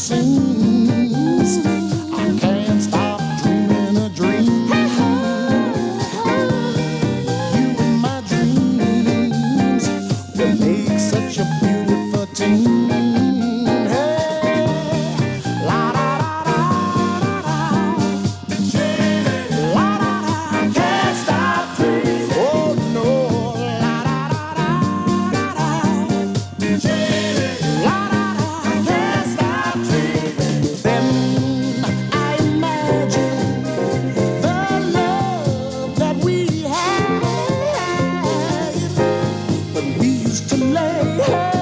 seems I can't stop dreaming a dream. You and my dreams will make such a beautiful team. Hey, la da da da da da, la da da, can't stop dreaming. Oh no, la da da da da da, la da da, can't stop dreaming. Then I imagine the love that we had when we used to lay.